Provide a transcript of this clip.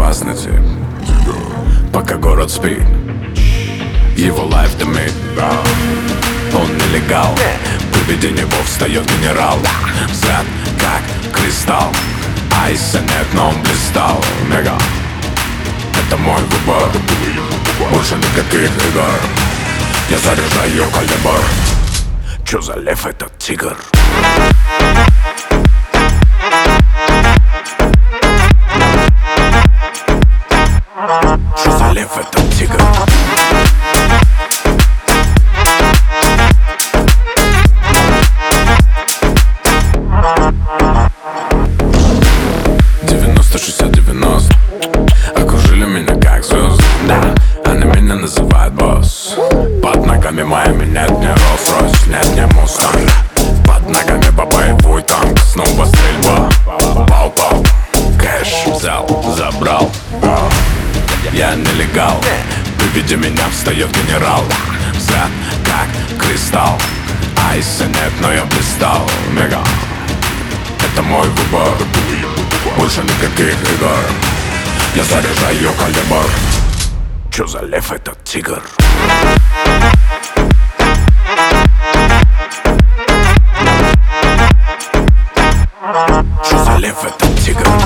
опасный тип, пока город спит, его лайф дымит. Он нелегал, при виде него встает генерал. Взгляд как кристалл, айса нет, но он блистал. Мега, это мой выбор, больше никаких игр. Я заряжаю калибр. Чё за лев этот тигр? Чё за лев этот тигр? Окружили меня как звезды, да, они меня называют босс. Под ногами моими нет ни Rolls-Royce, нет ни Mustang. Под ногами боевой танк, снова стрельба. Пау-пау, кэш взял, забрал. Я нелегал, при виде меня встает генерал. Взгляд как кристалл, айса нет, но я блистал. Мега, это мой выбор, больше никаких игр. Я заряжаю калибр. Чё за лев этот тигр? Чё за лев этот тигр?